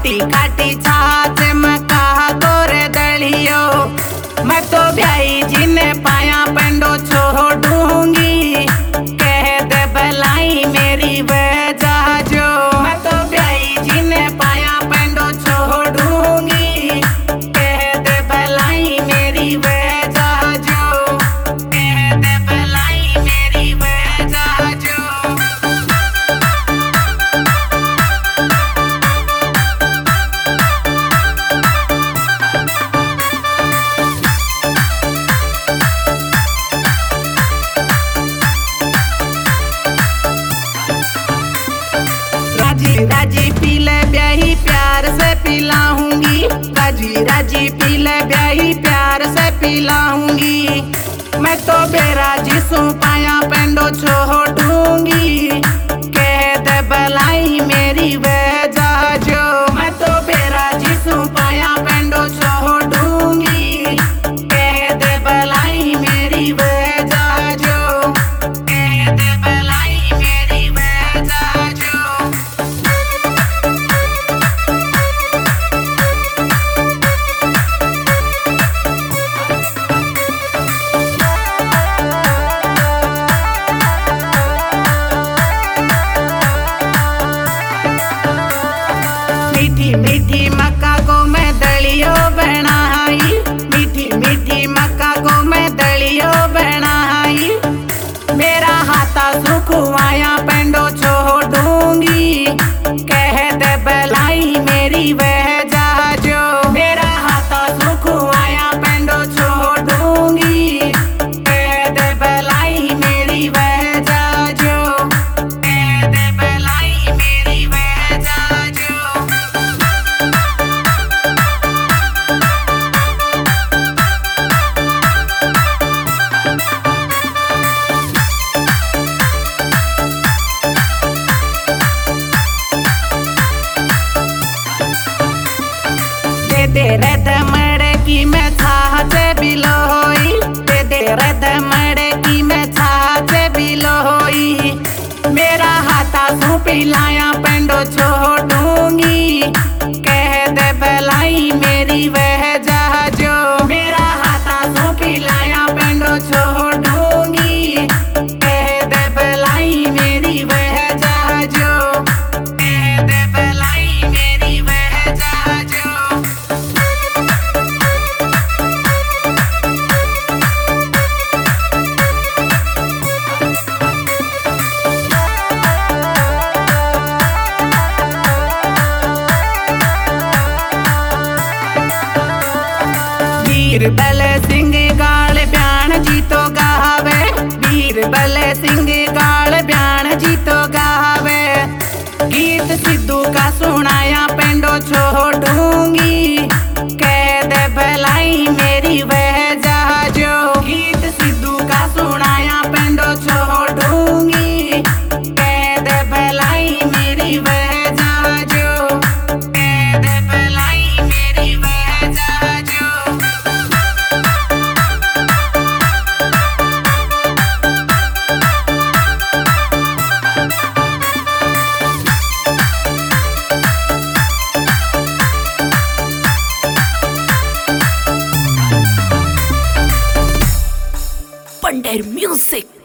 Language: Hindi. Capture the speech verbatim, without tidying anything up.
खाटी खाटी छाछ में कहा गोरे दलियो, मैं तो ब्याई जी ने पाया पेंडो छोड़ूंगी, कह दे भलाई मेरी वजह जो। मैं तो ब्याई जी ने पाया पेंडो छोड़ूंगी, कह दे भलाई मेरी वजह जो, कह दे भलाई मेरी वजह जो। राजी राजी पीले ब्याही प्यार से पिलाऊंगी, राजी राजी पीले ब्याही प्यार से पिलाऊंगी, मैं तो बेराजी सू पाया पेंडो छोड़ूंगी, कह दे भलाई मेरी वजह जो। मैं तो बेराजी सू पाया पेंडो छोड़ूंगी, कह दे भलाई मेरी वजह जो, कह दे भलाई मेरी वजह जो। मीठी मीठी मक्का को मैं दलियो बनाई, मीठी मीठी मक्का को मैं दलियो बनाई, मेरा हाथा सुखवाया पेंडो छोड़ूंगी, कह दे भलाई मेरी वजह जो। मेरा हाथा सुखवाया पेंडो छोड़ूंगी, कह दे भलाई मेरी वजह जो, कह दे भलाई मेरी वजह जो। दे रद मड़े की मैं छाछ बिलोई, दे दे रद मड़े की मैं छाछ बिलोई, मेरा हाथा सू पिलाया पेंडो छोड़ूंगी, कह दे भलाई मेरी वजह जो। मेरा हाथा सू पिलाया पेंडो छोड़ूंगी, कह दे भलाई मेरी वजह जो, कह दे भलाई मेरी वजह जो। बीरबल सिंह गाल ब्यान जी तो गावे, बीरबल सिंह गाल ब्यान जी तो गावे, गीत सिद्धू का सुनाया पेंडो छोड़ूंगी, कह दे भलाई मेरी वजह जो। गीत सिद्धू का सुनाया पेंडो छोड़ूंगी, कह दे भलाई मेरी वजह जो, कह दे भलाई मेरी वजह जो। Pandar Music.